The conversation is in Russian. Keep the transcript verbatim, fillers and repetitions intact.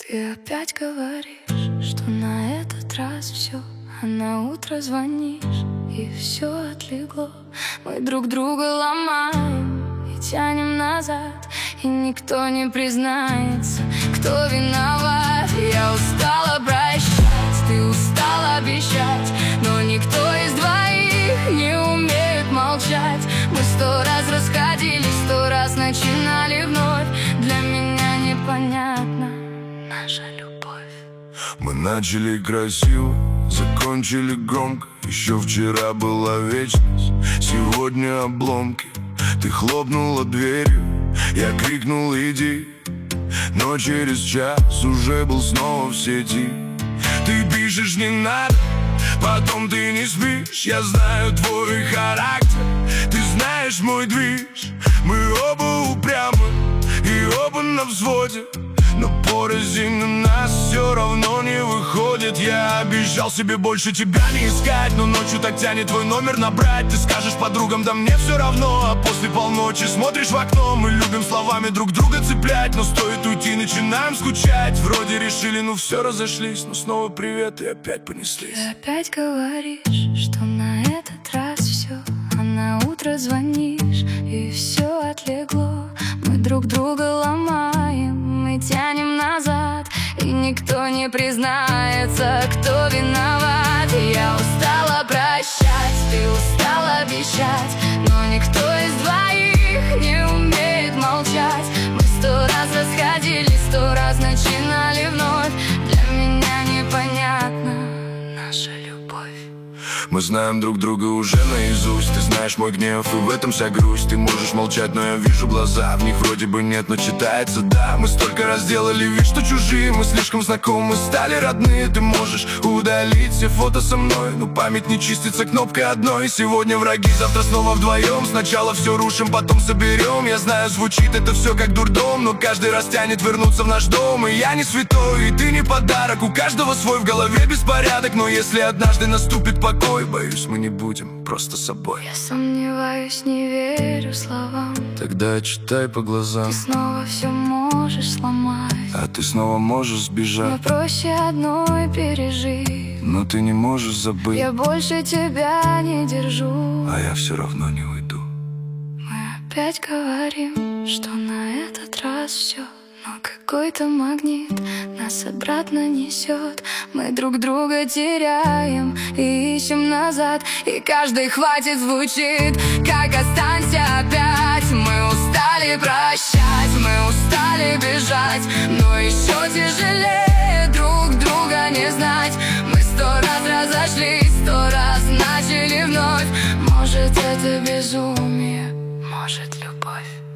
Ты опять говоришь, что на этот раз все, а на утро звонишь, и все отлегло. Мы друг друга ломаем и тянем назад, и никто не признается, кто виноват. Я устала прощать, ты устал обещать, но никто из двоих не умеет молчать. Мы сто раз расходились, сто раз начинали вновь. Для меня непонятно наша любовь. Мы начали красиво, закончили громко. Еще вчера была вечность, сегодня обломки. Ты хлопнула дверью, я крикнул иди, но через час уже был снова в сети. Ты пишешь не надо, потом ты не спишь. Я знаю твой характер, ты знаешь мой движ. Мы оба упрямы и оба на взводе, но порознь у нас все равно не выходит. Я обещал себе больше тебя не искать, но ночью так тянет твой номер набрать. Ты скажешь подругам, да мне все равно, а после полночи смотришь в окно. Мы любим словами друг друга цеплять, но стоит уйти, начинаем скучать. Вроде решили, ну все, разошлись, но снова привет и опять понеслись. Ты опять говоришь, что на этот раз все, а на утро звонишь, и все отлегло. Мы друг друга ломаем, мы тянем назад, и никто не признается, кто виноват. Я устала прощать, ты устал обещать, но никто из двоих не умеет молчать. Мы сто раз расходились, сто раз начинали вновь. Для меня непонятна наша любовь. Мы знаем друг друга уже наизусть. Ты знаешь мой гнев, и в этом вся грусть. Ты можешь молчать, но я вижу глаза, в них вроде бы нет, но читается да. Мы столько раз делали вид, что чужие, мы слишком знакомы, стали родные. Ты можешь удалить все фото со мной, но память не чистится кнопкой одной. Сегодня враги, завтра снова вдвоем. Сначала все рушим, потом соберем. Я знаю, звучит это все как дурдом, но каждый раз тянет вернуться в наш дом. И я не святой, и ты не подарок. У каждого свой в голове беспорядок, но если однажды наступит покой, боюсь, мы не будем просто собой. Я сомневаюсь, не верю словам. Тогда читай по глазам. Ты снова все можешь сломать, А ты снова можешь сбежать. но проще одной пережить. Но ты не можешь забыть. Я больше тебя не держу. А я все равно не уйду. Мы опять говорим, что на этот раз все, но какой-то магнит нас обратно несет. Мы друг друга теряем и ищем назад, и каждый хватит звучит, как останься опять. Мы устали прощать, мы устали бежать, но еще тяжелее друг друга не знать. Мы сто раз разошлись, сто раз начали вновь. Может, это безумие, может, любовь.